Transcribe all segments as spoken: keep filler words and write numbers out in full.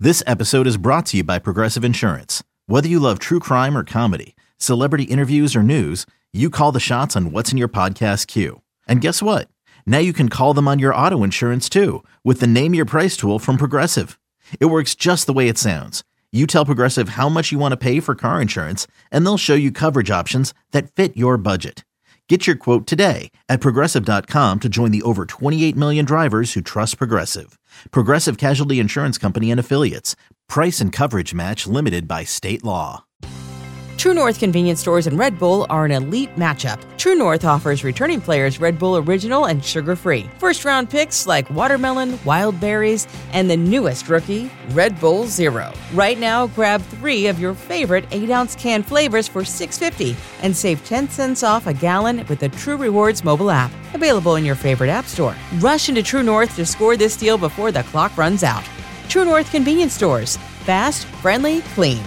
This episode is brought to you by Progressive Insurance. Whether you love true crime or comedy, celebrity interviews or news, you call the shots on what's in your podcast queue. And guess what? Now you can call them on your auto insurance too with the Name Your Price tool from Progressive. It works just the way it sounds. You tell Progressive how much you want to pay for car insurance, and they'll show you coverage options that fit your budget. Get your quote today at Progressive dot com to join the over twenty-eight million drivers who trust Progressive. Progressive Casualty Insurance Company and Affiliates. Price and coverage match limited by state law. True North convenience stores and Red Bull are an elite matchup. True North offers returning players Red Bull Original and sugar-free. First-round picks like watermelon, wild berries, and the newest rookie, Red Bull Zero. Right now, grab three of your favorite eight-ounce can flavors for six dollars and fifty cents and save ten cents off a gallon with the True Rewards mobile app. Available in your favorite app store. Rush into True North to score this deal before the clock runs out. True North convenience stores. Fast, friendly, clean.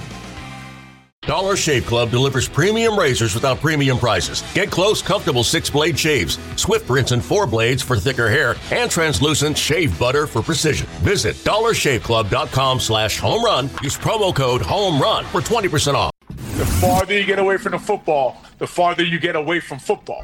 Dollar Shave Club delivers premium razors without premium prices. Get close, comfortable six-blade shaves, swift rinse and four blades for thicker hair, and translucent shave butter for precision. Visit dollar shave club dot com slash home run. Use promo code HOMERUN for twenty percent off. The farther you get away from the football, the farther you get away from football.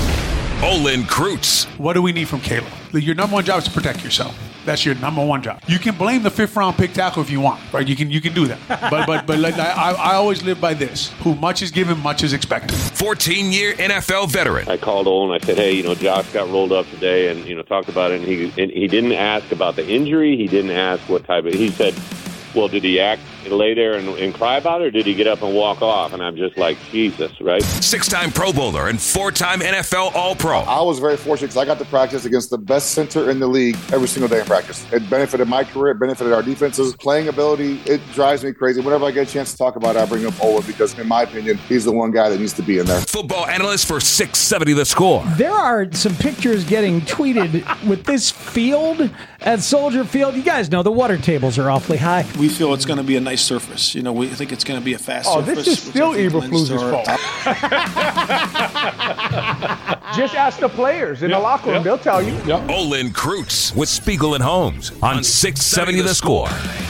Olin Kreutz. What do we need from Caleb? Your number one job is to protect yourself. That's your number one job. You can blame the fifth round pick tackle if you want, right? You can you can do that. But but but like, I I always live by this: who much is given, much is expected. fourteen-year N F L veteran. I called Olin. I said, hey, you know, Josh got rolled up today, and you know, talked about it. And he and he didn't ask about the injury. He didn't ask what type of. He said, well, did he act, lay there and, and cry about it, or did he get up and walk off? And I'm just like, Jesus, right? Six-time Pro Bowler and four-time N F L All-Pro. I was very fortunate because I got to practice against the best center in the league every single day in practice. It benefited my career. It benefited our defenses. Playing ability, it drives me crazy. Whenever I get a chance to talk about it, I bring up Olin because, in my opinion, he's the one guy that needs to be in there. Football analyst for six seventy The Score. There are some pictures getting tweeted with this field at Soldier Field. You guys know the water tables are awfully high. We feel it's going to be a nice surface. You know, we think it's going to be a fast oh, surface. Oh, this is still Eberflus's fault. Just ask the players in yep, the locker room. Yep. They'll tell you. Yep. Olin Kreutz with Spiegel and Holmes on six seventy The Score.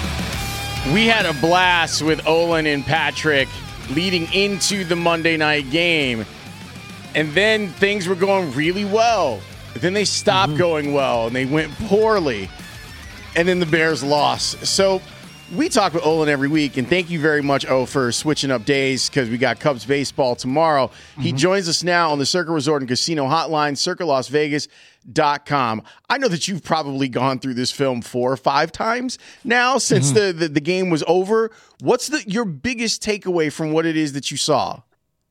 We had a blast with Olin and Patrick leading into the Monday night game. And then things were going really well. But then they stopped mm-hmm. going well, and they went poorly. And then the Bears lost. So we talk with Olin every week, and thank you very much, O, for switching up days because we got Cubs baseball tomorrow. Mm-hmm. He joins us now on the Circa Resort and Casino Hotline, circa las vegas dot com. I know that you've probably gone through this film four or five times now since mm-hmm. the, the, the game was over. What's the your biggest takeaway from what it is that you saw?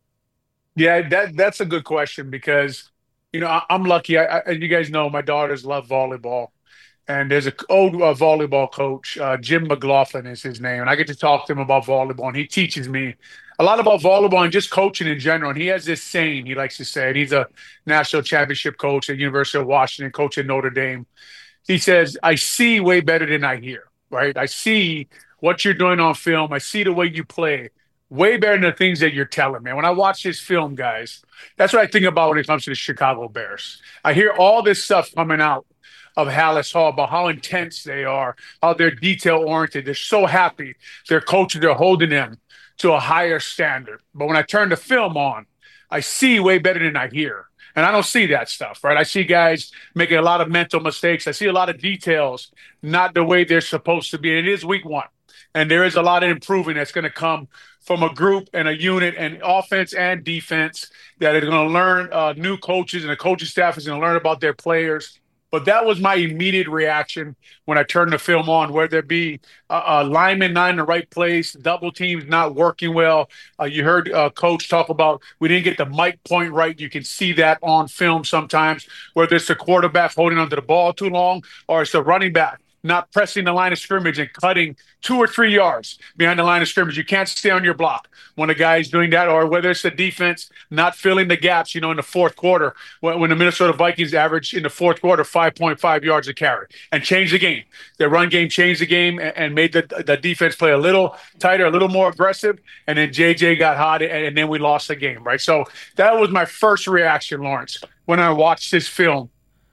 Yeah, that that's a good question because, you know, I, I'm lucky. I, I, you guys know my daughters love volleyball. And there's an old uh, volleyball coach, uh, Jim McLaughlin is his name. And I get to talk to him about volleyball. And he teaches me a lot about volleyball and just coaching in general. And he has this saying he likes to say, and he's a national championship coach at the University of Washington, coach at Notre Dame. He says, I see way better than I hear, right? I see what you're doing on film. I see the way you play way better than the things that you're telling me. When I watch this film, guys, that's what I think about when it comes to the Chicago Bears. I hear all this stuff coming out of Halas Hall about how intense they are, how they're detail-oriented. They're so happy their coaches are holding them to a higher standard. But when I turn the film on, I see way better than I hear. And I don't see that stuff, right? I see guys making a lot of mental mistakes. I see a lot of details not the way they're supposed to be. And it is week one. And there is a lot of improving that's going to come from a group and a unit and offense and defense that are going to learn uh, new coaches, and the coaching staff is going to learn about their players. But that was my immediate reaction when I turned the film on, whether it be a, a lineman not in the right place, double teams not working well. Uh, you heard uh, Coach talk about we didn't get the mic point right. You can see that on film sometimes, whether it's the quarterback holding onto the ball too long or it's the running back not pressing the line of scrimmage and cutting two or three yards behind the line of scrimmage. You can't stay on your block when a guy is doing that, or whether it's the defense not filling the gaps, you know, in the fourth quarter, when, when the Minnesota Vikings average in the fourth quarter five point five yards a carry and changed the game. Their run game changed the game and, and made the, the defense play a little tighter, a little more aggressive, and then J J got hot, and, and then we lost the game, right? So that was my first reaction, Lawrence, when I watched this film.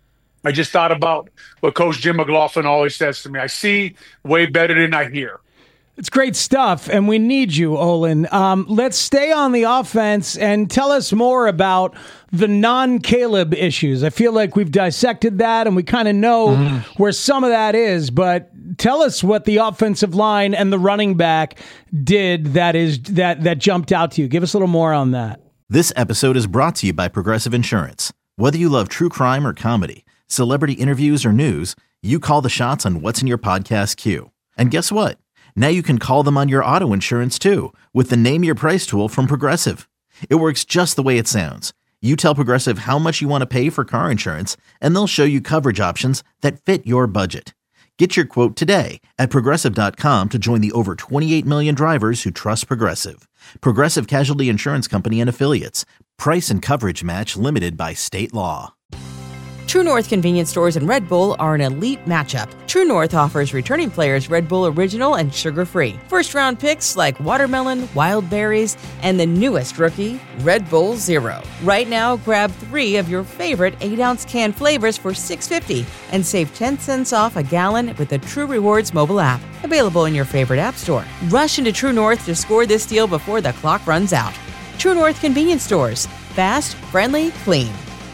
I just thought about what Coach Jim McLaughlin always says to me. I see way better than I hear. It's great stuff, and we need you, Olin. Um, let's stay on the offense and tell us more about the non-Caleb issues. I feel like we've dissected that, and we kind of know mm. where some of that is, but tell us what the offensive line and the running back did that is that that jumped out to you. Give us a little more on that. This episode is brought to you by Progressive Insurance. Whether you love true crime or comedy, celebrity interviews or news, you call the shots on what's in your podcast queue. And guess what? Now you can call them on your auto insurance too with the Name Your Price tool from Progressive. It works just the way it sounds. You tell Progressive how much you want to pay for car insurance, and they'll show you coverage options that fit your budget. Get your quote today at Progressive dot com to join the over twenty-eight million drivers who trust Progressive. Progressive Casualty Insurance Company and Affiliates. Price and coverage match limited by state law. True North convenience stores and Red Bull are an elite matchup. True North offers returning players Red Bull Original and sugar-free. First-round picks like watermelon, wild berries, and the newest rookie, Red Bull Zero. Right now, grab three of your favorite eight-ounce can flavors for six dollars and fifty cents and save ten cents off a gallon with the True Rewards mobile app. Available in your favorite app store. Rush into True North to score this deal before the clock runs out. True North convenience stores. Fast, friendly, clean.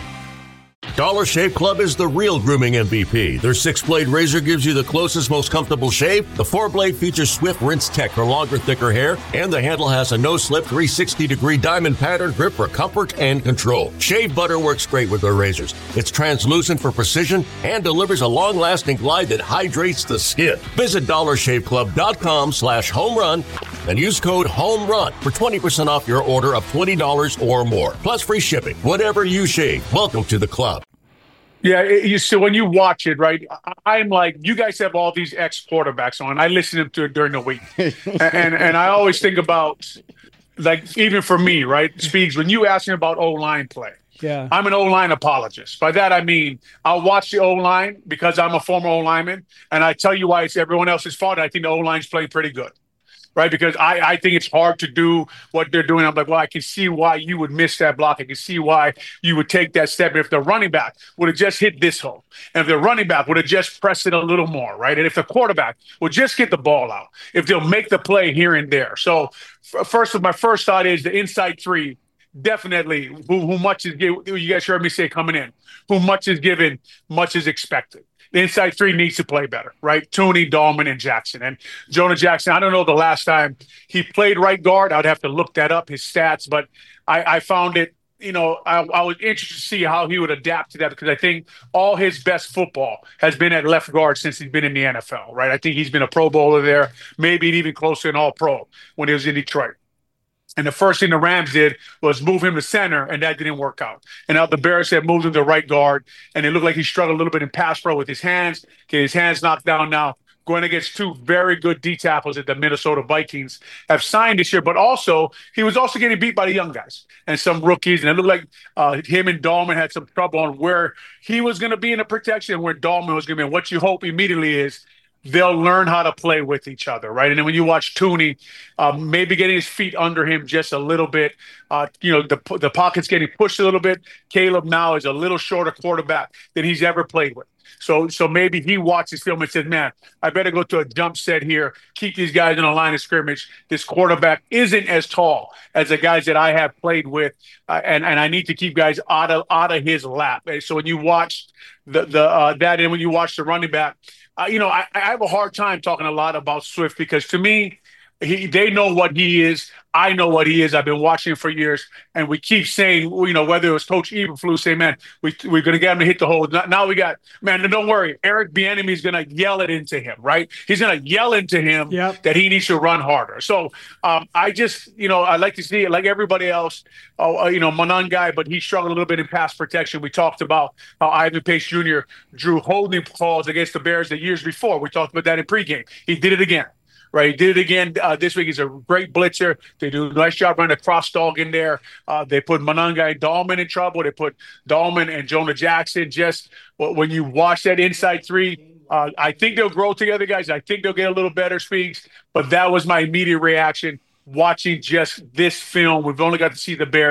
Dollar Shave Club is the real grooming M V P. Their six-blade razor gives you the closest, most comfortable shave. The four-blade features Swift Rinse Tech for longer, thicker hair. And the handle has a no-slip three hundred sixty degree diamond pattern grip for comfort and control. Shave butter works great with their razors. It's translucent for precision and delivers a long-lasting glide that hydrates the skin. Visit dollar shave club dot com slash home run and use code HOMERUN for twenty percent off your order of twenty dollars or more. Plus free shipping. Whatever you shave, welcome to the club. Yeah, it, you so when you watch it, right, I, I'm like, you guys have all these ex-quarterbacks on. I listen to them to it during the week. and, and and I always think about, like, even for me, right, Speaks, when you ask me about O-line play, yeah, I'm an O-line apologist. By that, I mean, I'll watch the O-line because I'm a former O-lineman, and I tell you why it's everyone else's fault. I think the O-line's playing pretty good. Right, because I, I think it's hard to do what they're doing. I'm like, well, I can see why you would miss that block. I can see why you would take that step. And if the running back would have just hit this hole, and if the running back would have just pressed it a little more, right, and if the quarterback would just get the ball out, if they'll make the play here and there. So, f- first, my first thought is the inside three. Definitely, who, who much is given. You guys heard me say coming in, who much is given, much is expected. The inside three needs to play better, right? Tooney, Dahlman, and Jackson. And Jonah Jackson, I don't know the last time he played right guard. I'd have to look that up, his stats. But I, I found it, you know, I, I was interested to see how he would adapt to that because I think all his best football has been at left guard since he's been in the N F L, right? I think he's been a Pro Bowler there, maybe even closer than All-Pro when he was in Detroit. And the first thing the Rams did was move him to center, and that didn't work out. And now the Bears had moved him to right guard, and it looked like he struggled a little bit in pass pro with his hands. Get his hands knocked down now. Going against two very good D tackles that the Minnesota Vikings have signed this year, but also he was also getting beat by the young guys and some rookies. And it looked like uh, him and Dahlman had some trouble on where he was going to be in the protection and where Dahlman was going to be. And what you hope immediately is they'll learn how to play with each other, right? And then when you watch Tooney, uh, maybe getting his feet under him just a little bit, uh, you know, the the pocket's getting pushed a little bit. Caleb now is a little shorter quarterback than he's ever played with. So so maybe he watches film and says, man, I better go to a jump set here, keep these guys in a line of scrimmage. This quarterback isn't as tall as the guys that I have played with, uh, and, and I need to keep guys out of, out of his lap. And so when you watch the, the uh, that and when you watch the running back, Uh, you know, I, I have a hard time talking a lot about Swift because to me, he, they know what he is. I know what he is. I've been watching him for years, and we keep saying, you know, whether it was Coach Eberflus saying, man, we, we're going to get him to hit the hole. Now we got, man, don't worry. Eric Bieniemy is going to yell it into him, right? He's going to yell into him yep. that he needs to run harder. So um, I just, you know, I like to see it like everybody else, uh, you know, Manan guy, but he struggled a little bit in pass protection. We talked about how Ivan Pace Junior drew holding calls against the Bears the years before. We talked about that in pregame. He did it again. Right, he did it again uh, this week. He's a great blitzer. They do a nice job running a cross dog in there. Uh, they put Monangai and Dahlman in trouble. They put Dahlman and Jonah Jackson. Just well, when you watch that inside three, uh, I think they'll grow together, guys. I think they'll get a little better, Speaks. But that was my immediate reaction watching just this film. We've only got to see the Bears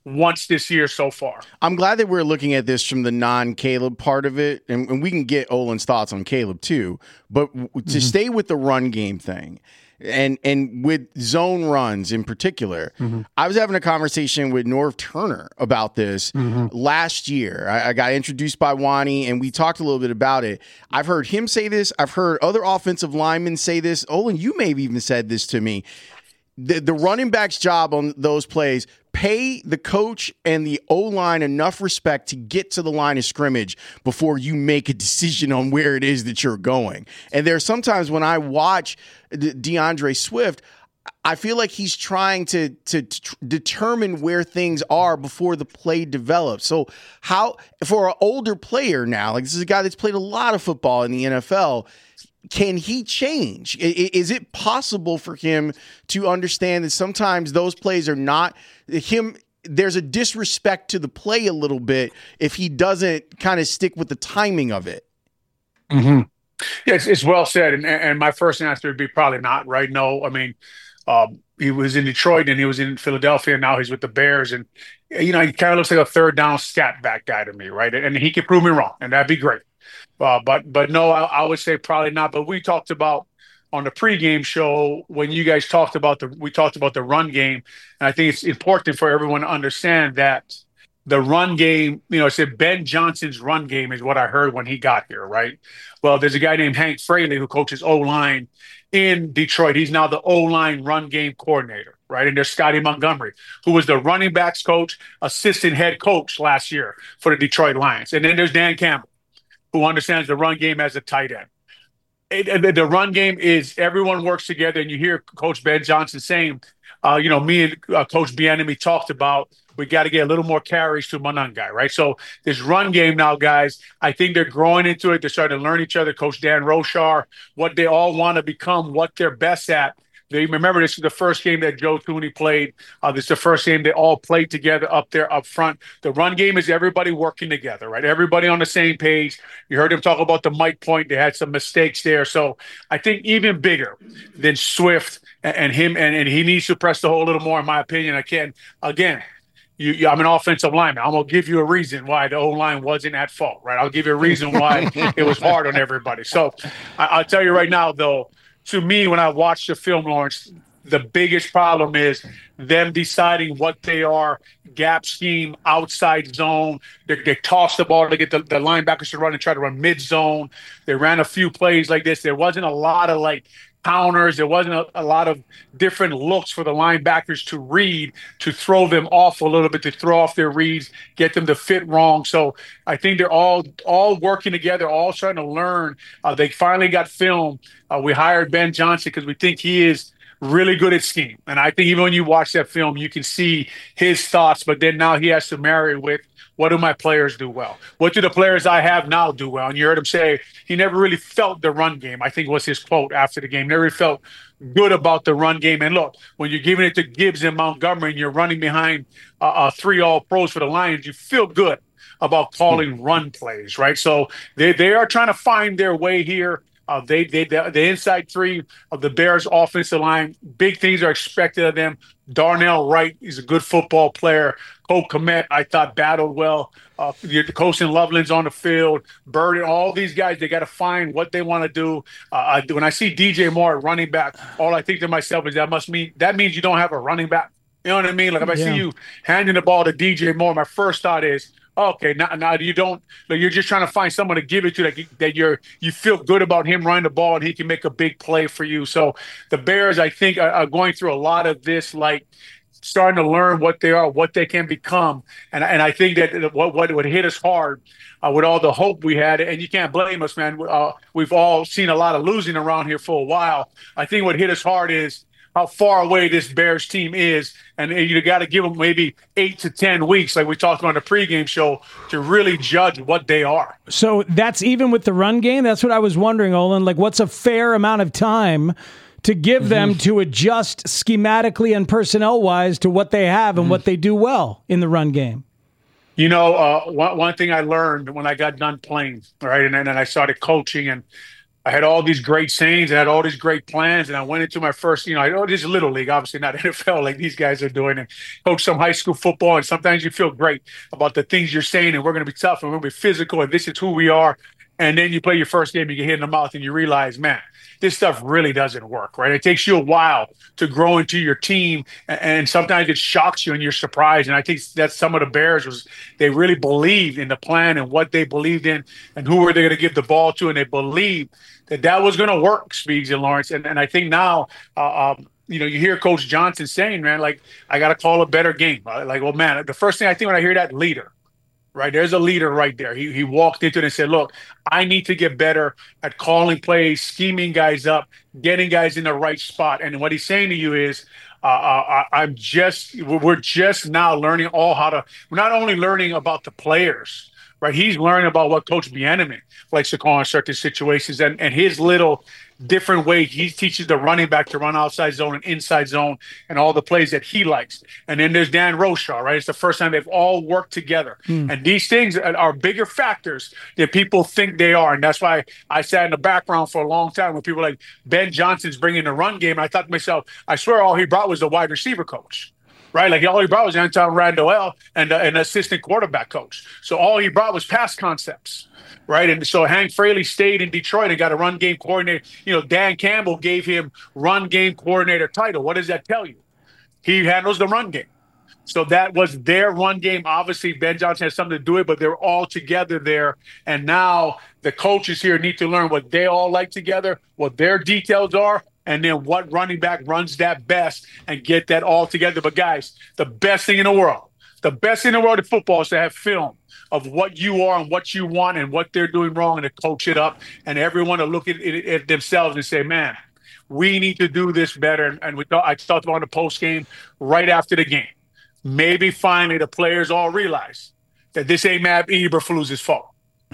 once this year so far. I'm glad that we're looking at this from the non-Caleb part of it, and, and we can get Olin's thoughts on Caleb too. But w- to mm-hmm. stay with the run game thing, and and with zone runs in particular, mm-hmm. I was having a conversation with Norv Turner about this mm-hmm. last year. I, I got introduced by Wani, and we talked a little bit about it. I've heard him say this. I've heard other offensive linemen say this. Olin, you may have even said this to me. The, the running back's job on those plays, pay the coach and the O-line enough respect to get to the line of scrimmage before you make a decision on where it is that you're going. And there are sometimes when I watch De- DeAndre Swift, I feel like he's trying to, to, to determine where things are before the play develops. So how, for an older player now, like this is a guy that's played a lot of football in the N F L, can he change? Is it possible for him to understand that sometimes those plays are not him? There's a disrespect to the play a little bit if he doesn't kind of stick with the timing of it. Mm-hmm. Yeah, it's, it's well said. And, and my first answer would be probably not, right? No, I mean, um, he was in Detroit and he was in Philadelphia, and now he's with the Bears. And, you know, he kind of looks like a third down scat back guy to me, right? And he could prove me wrong, and that'd be great. Uh, but but no, I, I would say probably not. But we talked about on the pregame show when you guys talked about the we talked about the run game, and I think it's important for everyone to understand that the run game, you know, I said Ben Johnson's run game is what I heard when he got here, right? Well, there's a guy named Hank Fraley who coaches O-line in Detroit. He's now the O-line run game coordinator, right? And there's Scotty Montgomery, who was the running backs coach, assistant head coach last year for the Detroit Lions. And then there's Dan Campbell, who understands the run game as a tight end. It, it, the run game is everyone works together, and you hear Coach Ben Johnson saying, uh, you know, me and uh, Coach Bieniemy talked about we got to get a little more carries to Monangai, right? So this run game now, guys, I think they're growing into it. They're starting to learn each other. Coach Dan Roshar, what they all want to become, what they're best at. They remember this is the first game that Joe Thuney played. Uh, this is the first game they all played together up there up front. The run game is everybody working together, right? Everybody on the same page. You heard him talk about the Mike point. They had some mistakes there. So I think even bigger than Swift and, and him, and, and he needs to press the hole a little more, in my opinion. I can again. You, you, I'm an offensive lineman. I'm going to give you a reason why the O-line wasn't at fault, right? I'll give you a reason why it was hard on everybody. So I, I'll tell you right now, though, to me, when I watch the film, Lawrence, the biggest problem is them deciding what they are, gap scheme, outside zone. They, they toss the ball to get the, the linebackers to run and try to run mid-zone. They ran a few plays like this. There wasn't a lot of, like, counters. There wasn't a, a lot of different looks for the linebackers to read, to throw them off a little bit, to throw off their reads, get them to fit wrong. So I think they're all all working together, all starting to learn. Uh, they finally got film. Uh, we hired Ben Johnson because we think he is really good at scheme. And I think even when you watch that film, you can see his thoughts, but then now he has to marry it with, what do my players do well? What do the players I have now do well? And you heard him say he never really felt the run game, I think was his quote after the game. Never really felt good about the run game. And look, when you're giving it to Gibbs and Montgomery and you're running behind uh, uh, three all-pros for the Lions, you feel good about calling run plays, right? So they, they are trying to find their way here. Uh, they, they, the, the inside three of the Bears offensive line, big things are expected of them. Darnell Wright is a good football player. Cole Kmet, I thought, battled well. Uh, Colston Loveland's on the field. Bird and all these guys, they got to find what they want to do. Uh, I, when I see D J Moore at running back, all I think to myself is that must mean that means you don't have a running back. You know what I mean? Like if I yeah. see you handing the ball to D J Moore, my first thought is, okay, now, now you don't. Like you're just trying to find someone to give it to that that you're you feel good about him running the ball and he can make a big play for you. So the Bears, I think, are, are going through a lot of this, like starting to learn what they are, what they can become, and and I think that what what would hit us hard uh, with all the hope we had, and you can't blame us, man. Uh, we've all seen a lot of losing around here for a while. I think what hit us hard is how far away this Bears team is, and you got to give them maybe eight to ten weeks, like we talked about on the pregame show, to really judge what they are. So that's even with the run game? That's what I was wondering, Olin. Like, what's a fair amount of time to give mm-hmm. them to adjust schematically and personnel-wise to what they have and mm-hmm. what they do well in the run game? You know, uh, one, one thing I learned when I got done playing, right, and then and I started coaching, and I had all these great sayings, I had all these great plans, and I went into my first, you know, I know this is little league, obviously not N F L like these guys are doing, and coach some high school football, and sometimes you feel great about the things you're saying, and we're going to be tough, and we're going to be physical, and this is who we are. And then you play your first game, you get hit in the mouth, and you realize, man, this stuff really doesn't work, right? It takes you a while to grow into your team, and sometimes it shocks you and you're surprised. And I think that's some of the Bears was they really believed in the plan and what they believed in and who were they going to give the ball to, and they believed that that was going to work, Speaks and Lawrence. And, and I think now, uh, um, you know, you hear Coach Johnson saying, man, like, I got to call a better game. Like, well, man, the first thing I think when I hear that, leader. Right, there's a leader right there. He he walked into it and said, look, I need to get better at calling plays, scheming guys up, getting guys in the right spot. And what he's saying to you is, uh, uh, I'm just, we're just now learning all how to, we're not only learning about the players, right? He's learning about what Coach Bieniemy likes to call in certain situations and, and his little different way he teaches the running back to run outside zone and inside zone and all the plays that he likes. And then there's Dan Roshaw, right? It's the first time they've all worked together. Mm. And these things are bigger factors than people think they are. And that's why I sat in the background for a long time when people were like, Ben Johnson's bringing the run game. And I thought to myself, I swear all he brought was the wide receiver coach. Right, like all he brought was Anton Randall and uh, an assistant quarterback coach. So all he brought was pass concepts, right? And so Hank Fraley stayed in Detroit and got a run game coordinator. You know, Dan Campbell gave him run game coordinator title. What does that tell you? He handles the run game. So that was their run game. Obviously, Ben Johnson has something to do it, but they're all together there. And now the coaches here need to learn what they all like together, what their details are, and then what running back runs that best and get that all together. But, guys, the best thing in the world, the best thing in the world of football is to have film of what you are and what you want and what they're doing wrong and to coach it up and everyone to look at, it, at themselves and say, man, we need to do this better. And, and we thought, I talked about in the post game right after the game. Maybe finally the players all realize that this ain't Matt Eberflus's fault.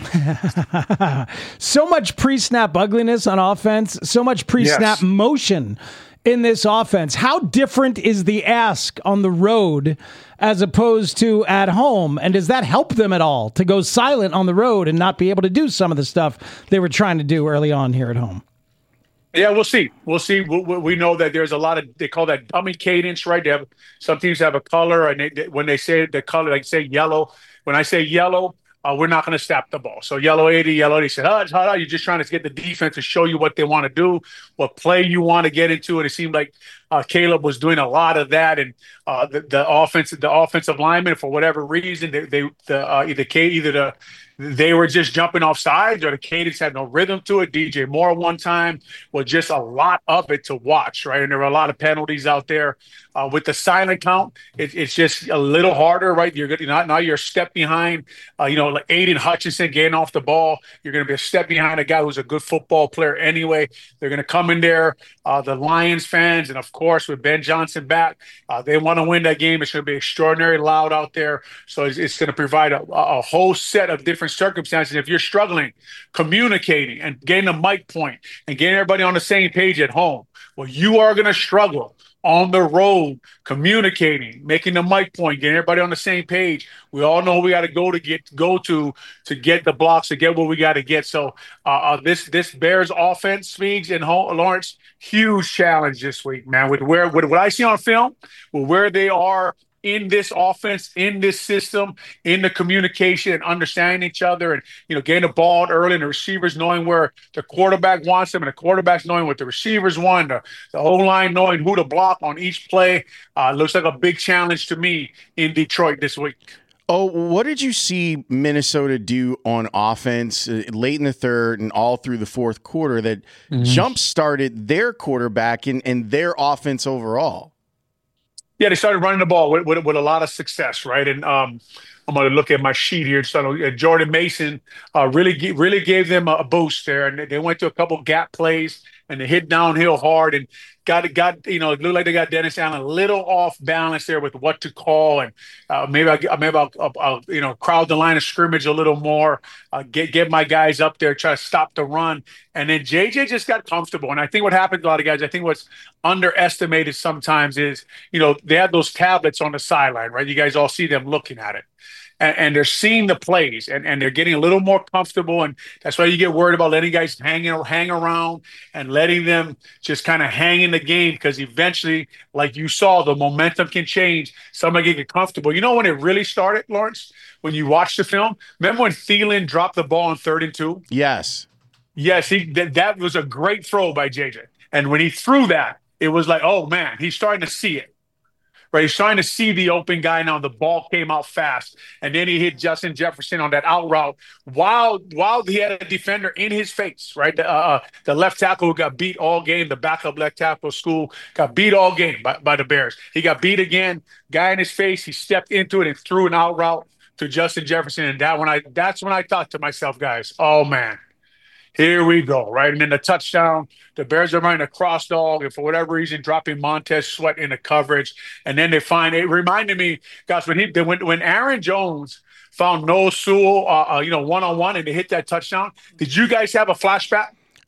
So much pre-snap ugliness on offense, so much pre-snap yes. motion in this offense. How different is the ask on the road as opposed to at home? And does that help them at all to go silent on the road and not be able to do some of the stuff they were trying to do early on here at home? Yeah, we'll see. We'll see. We, we know that there's a lot of, they call that dummy cadence, right? They have, some teams have a color, and they, they, when they say the color, like say yellow. When I say yellow, Uh, we're not going to snap the ball. So yellow eighty, yellow eighty said, oh, it's hot out. You're just trying to get the defense to show you what they want to do, what play you want to get into. And it seemed like uh, Caleb was doing a lot of that. And uh, the, the offensive, the offensive linemen, for whatever reason, they, they the uh, either either the they were just jumping off sides or the cadence had no rhythm to it. D J Moore one time was just a lot of it to watch, right? And there were a lot of penalties out there. Uh, with the silent count, it, it's just a little harder, right? You're good. Now, now you're a step behind, uh, you know, like Aiden Hutchinson getting off the ball. You're going to be a step behind a guy who's a good football player anyway. They're going to come in there, uh, the Lions fans, and of course with Ben Johnson back, uh, they want to win that game. It's going to be extraordinary loud out there. So it's, it's going to provide a, a whole set of different circumstances. If you're struggling, communicating and getting a mic point and getting everybody on the same page at home, well, you are going to struggle on the road, communicating, making the mic point, getting everybody on the same page. We all know we got to go to get go to to get the blocks, to get what we got to get. So uh, uh, this this Bears offense, Speaks and Lawrence, huge challenge this week, man. With where with what I see on film, with where they are in this offense, in this system, in the communication and understanding each other and, you know, getting the ball early and the receivers knowing where the quarterback wants them and the quarterbacks knowing what the receivers want, the, the O-line knowing who to block on each play. Uh, looks like a big challenge to me in Detroit this week. Oh, what did you see Minnesota do on offense uh, late in the third and all through the fourth quarter that mm-hmm. jump-started their quarterback and, and their offense overall? Yeah, they started running the ball with, with, with a lot of success, right? And um, I'm going to look at my sheet here. So uh, Jordan Mason uh, really really gave them a, a boost there, and they went to a couple gap plays and they hit downhill hard and got got you know it looked like they got Dennis Allen a little off balance there with what to call, and uh, maybe I maybe I'll, I'll, I'll you know crowd the line of scrimmage a little more, uh, get get my guys up there, try to stop the run, and then J J just got comfortable. And I think what happened to a lot of guys, I think what's underestimated sometimes is, you know, they have those tablets on the sideline, right? You guys all see them looking at it. and, and they're seeing the plays, and, and they're getting a little more comfortable. And that's why you get worried about letting guys hang, hang around and letting them just kind of hang in the game, because eventually, like you saw, the momentum can change. Somebody get comfortable. You know when it really started, Lawrence? When you watch the film? Remember when Thielen dropped the ball on third and two? Yes. Yes, he that, that was a great throw by J J. And when he threw that, it was like, oh, man, he's starting to see it. Right, he's trying to see the open guy now. The ball came out fast, and then he hit Justin Jefferson on that out route while while he had a defender in his face. Right, the, uh, the left tackle who got beat all game, the backup left tackle school got beat all game by, by the Bears. He got beat again. Guy in his face. He stepped into it and threw an out route to Justin Jefferson, and that when I that's when I thought to myself, guys, oh man. Here we go, right? And then the touchdown, the Bears are running a cross dog, and for whatever reason, dropping Montez Sweat in the coverage. And then they find it reminded me, guys, when he when when Aaron Jones found Noah Sewell, uh, uh, you know, one on one, and they hit that touchdown. Did you guys have a flashback?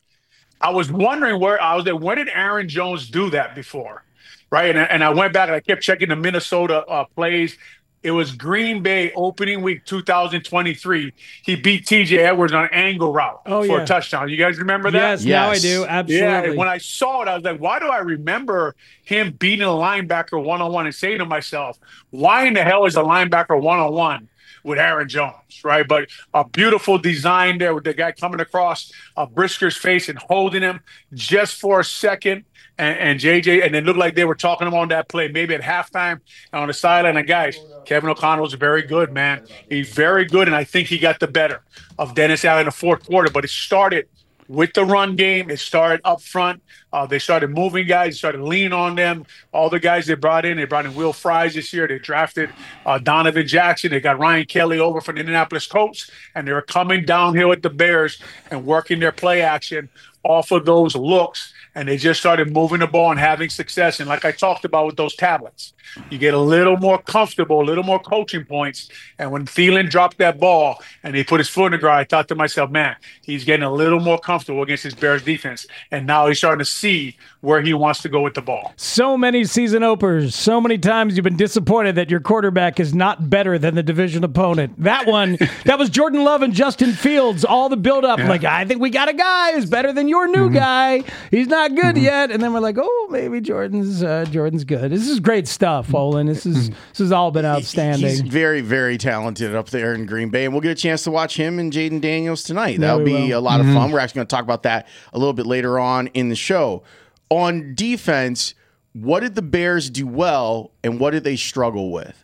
I was wondering where I was there. When did Aaron Jones do that before? Right, and and I went back and I kept checking the Minnesota uh, plays. It was Green Bay opening week two thousand twenty-three. He beat T J Edwards on an angle route oh, for yeah. a touchdown. You guys remember that? Yes, yes, now I do. Absolutely. Yeah, when I saw it, I was like, why do I remember him beating a linebacker one-on-one and saying to myself, why in the hell is a linebacker one-on-one with Aaron Jones, right? But a beautiful design there with the guy coming across uh, Brisker's face and holding him just for a second. And, and J J, and it looked like they were talking about on that play, maybe at halftime on the sideline. And guys, Kevin O'Connell's very good, man. He's very good, and I think he got the better of Dennis Allen in the fourth quarter. But it started with the run game. It started up front. Uh, they started moving guys, they started leaning on them. All the guys they brought in, they brought in Will Fries this year. They drafted uh, Donovan Jackson. They got Ryan Kelly over from the Indianapolis Colts, and they were coming downhill with the Bears and working their play action off of those looks. And they just started moving the ball and having success. And like I talked about with those tablets, you get a little more comfortable, a little more coaching points. And when Thielen dropped that ball and he put his foot in the ground, I thought to myself, man, he's getting a little more comfortable against his Bears defense. And now he's starting to see where he wants to go with the ball. So many season openers, so many times you've been disappointed that your quarterback is not better than the division opponent. That one, that was Jordan Love and Justin Fields, all the build-up. Yeah. Like, I think we got a guy who's better than your new mm-hmm. guy. He's not good mm-hmm. yet. And then we're like, oh, maybe Jordan's uh, Jordan's good. This is great stuff, Olin. This is this has all been outstanding. He's very, very talented up there in Green Bay, and we'll get a chance to watch him and Jaden Daniels tonight. That'll be will. a lot mm-hmm. of fun. We're actually going to talk about that a little bit later on in the show. On defense, what did the Bears do well, and what did they struggle with?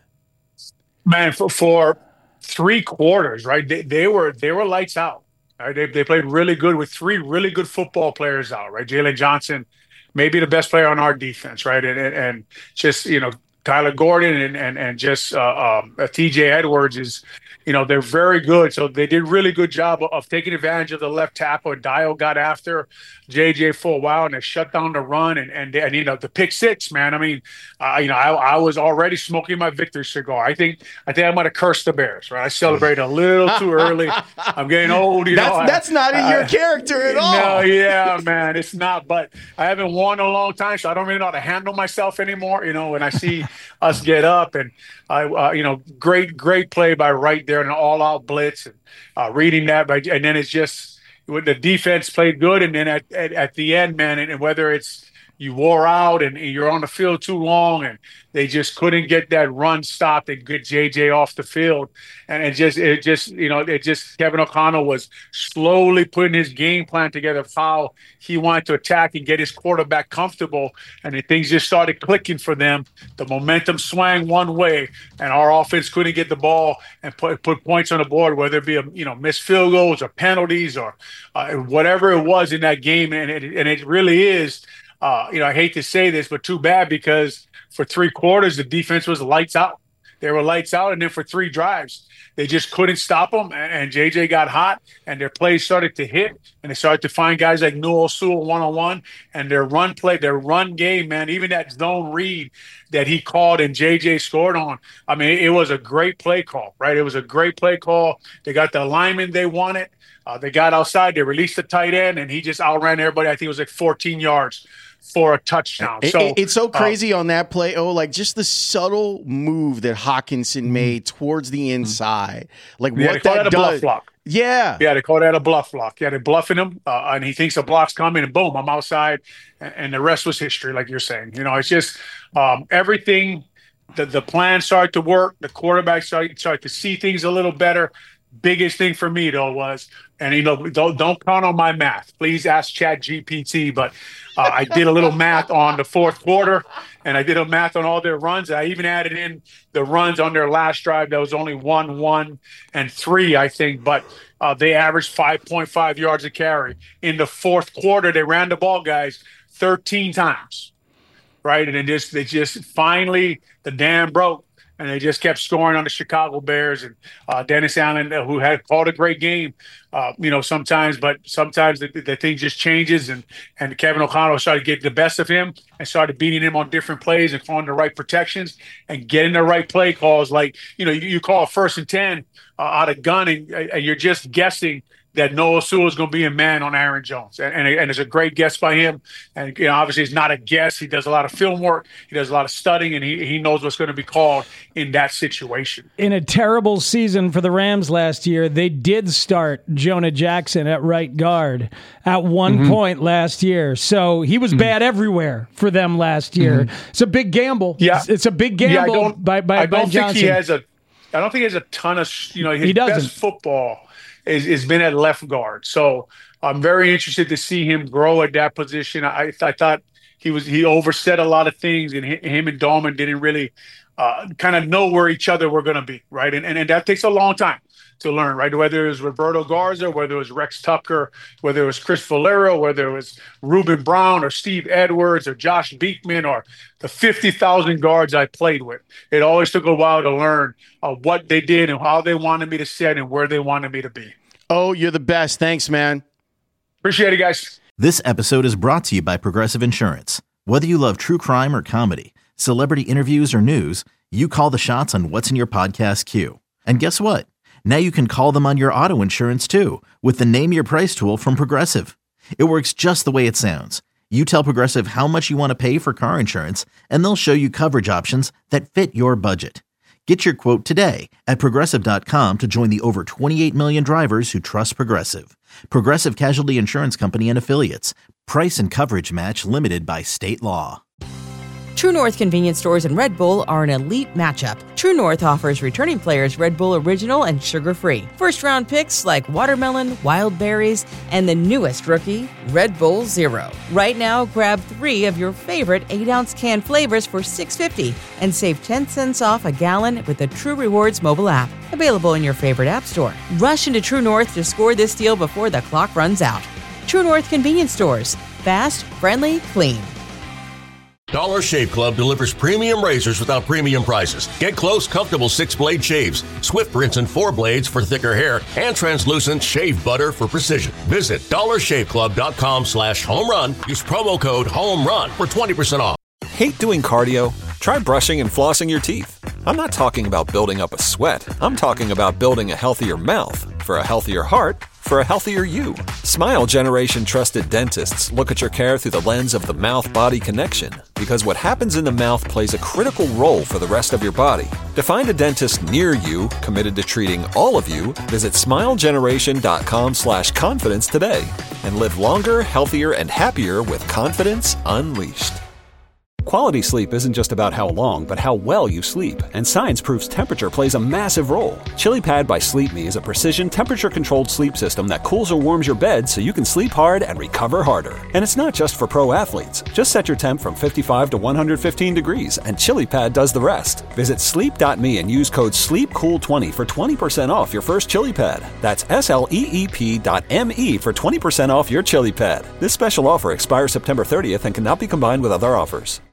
Man, for, for three quarters, right? They, they were they were lights out. Right? They they played really good with three really good football players out. Right, Jalen Johnson, maybe the best player on our defense. Right, and and, and just you know. Tyler Gordon and and and just uh, um, uh, T J Edwards is, you know, they're very good. So they did really good job of, of taking advantage of the left tackle. And Dial got after J J for a while, and they shut down the run. And and, and you know, the pick six, man. I mean, uh, you know, I, I was already smoking my victory cigar. I think I think I might have cursed the Bears. Right, I celebrated a little too early. I'm getting old. You that's, know, that's I, not in I, your I, character at all. No, yeah, man, it's not. But I haven't won in a long time, so I don't really know how to handle myself anymore. You know, when I see us get up and I, uh, you know, great, great play by Wright there in an all-out blitz and uh, reading that, by, and then it's just when the defense played good, and then at at, at the end, man, and, and whether it's you wore out and you're on the field too long and they just couldn't get that run stopped and get J J off the field. And it just, it just, you know, it just, Kevin O'Connell was slowly putting his game plan together of how he wanted to attack and get his quarterback comfortable. And then things just started clicking for them. The momentum swang one way and our offense couldn't get the ball and put, put points on the board, whether it be, a, you know, missed field goals or penalties or uh, whatever it was in that game. And it, and it really is, Uh, you know, I hate to say this, but too bad, because for three quarters, the defense was lights out. They were lights out. And then for three drives, they just couldn't stop them. And, and J J got hot and their plays started to hit. And they started to find guys like Noah Sewell one-on-one, and their run play, their run game, man, even that zone read that he called and J J scored on. I mean, it was a great play call, right? It was a great play call. They got the alignment they wanted. Uh, they got outside. They released the tight end, and he just outran everybody. I think it was like fourteen yards for a touchdown. It, so it, it's so crazy uh, on that play. Oh, like just the subtle move that Hockenson made towards the inside. Like yeah, what they call that that a does. bluff block. Yeah. Yeah, they call that a bluff block. Yeah, they're bluffing him, uh, and he thinks a block's coming, and boom, I'm outside, and, and the rest was history, like you're saying. You know, it's just um, everything, the, the plan started to work. The quarterback started, started to see things a little better. Biggest thing for me, though, was, and, you know, don't, don't count on my math. Please ask Chat G P T, but uh, I did a little math on the fourth quarter, and I did a math on all their runs. I even added in the runs on their last drive. That was only one, one, and three, I think, but uh, they averaged five point five yards a carry. In the fourth quarter, they ran the ball, guys, thirteen times, right? And it just, they just finally, the dam broke. And they just kept scoring on the Chicago Bears, and uh, Dennis Allen, uh, who had called a great game, uh, you know, sometimes, but sometimes the, the thing just changes, and and Kevin O'Connell started getting the best of him and started beating him on different plays and calling the right protections and getting the right play calls. Like, you know, you, you call a first and ten uh, out of gun, and, and you're just guessing that Noah Sewell is going to be a man on Aaron Jones. And, and, and it's a great guess by him. And, you know, obviously it's not a guess. He does a lot of film work. He does a lot of studying, and he, he knows what's going to be called in that situation. In a terrible season for the Rams last year, they did start Jonah Jackson at right guard at one mm-hmm. point last year. So he was mm-hmm. bad everywhere for them last year. Mm-hmm. It's a big gamble. Yeah. It's, it's a big gamble yeah, I don't, by, by, I don't by think Johnson. he has a, I don't think he has a ton of, you know, his he doesn't. best football Is, is been at left guard. So I'm very interested to see him grow at that position. I, I thought he was he overset a lot of things, and him and Dahlman didn't really uh, kind of know where each other were going to be, right? And, and and that takes a long time to learn, right? Whether it was Roberto Garza, whether it was Rex Tucker, whether it was Chris Valero, whether it was Reuben Brown or Steve Edwards or Josh Beekman or the fifty thousand guards I played with. It always took a while to learn uh, what they did and how they wanted me to set and where they wanted me to be. Oh, you're the best. Thanks, man. Appreciate it, guys. This episode is brought to you by Progressive Insurance. Whether you love true crime or comedy, celebrity interviews or news, you call the shots on what's in your podcast queue. And guess what? Now you can call them on your auto insurance too with the Name Your Price tool from Progressive. It works just the way it sounds. You tell Progressive how much you want to pay for car insurance, and they'll show you coverage options that fit your budget. Get your quote today at Progressive dot com to join the over twenty-eight million drivers who trust Progressive. Progressive Casualty Insurance Company and Affiliates. Price and coverage match limited by state law. True North convenience stores and Red Bull are an elite matchup. True North offers returning players Red Bull Original and sugar-free. First-round picks like watermelon, wild berries, and the newest rookie, Red Bull Zero. Right now, grab three of your favorite eight-ounce can flavors for six dollars and fifty cents and save ten cents off a gallon with the True Rewards mobile app. Available in your favorite app store. Rush into True North to score this deal before the clock runs out. True North convenience stores. Fast, friendly, clean. Dollar Shave Club delivers premium razors without premium prices. Get close, comfortable six-blade shaves, Swift rinse and four blades for thicker hair, and translucent shave butter for precision. Visit dollar shave club dot com slash home run. Use promo code HOMERUN for twenty percent off. Hate doing cardio? Try brushing and flossing your teeth. I'm not talking about building up a sweat. I'm talking about building a healthier mouth. For a healthier heart, for a healthier you. Smile Generation trusted dentists look at your care through the lens of the mouth-body connection, because what happens in the mouth plays a critical role for the rest of your body. To find a dentist near you committed to treating all of you, visit smile generation dot com slash confidence today and live longer, healthier, and happier with confidence unleashed. Quality sleep isn't just about how long, but how well you sleep. And science proves temperature plays a massive role. ChiliPad by Sleep Me is a precision temperature-controlled sleep system that cools or warms your bed so you can sleep hard and recover harder. And it's not just for pro athletes. Just set your temp from fifty-five to one hundred fifteen degrees, and ChiliPad does the rest. Visit sleep dot me and use code sleep cool twenty for twenty percent off your first ChiliPad. That's S L E E P dot M E for twenty percent off your ChiliPad. This special offer expires September thirtieth and cannot be combined with other offers.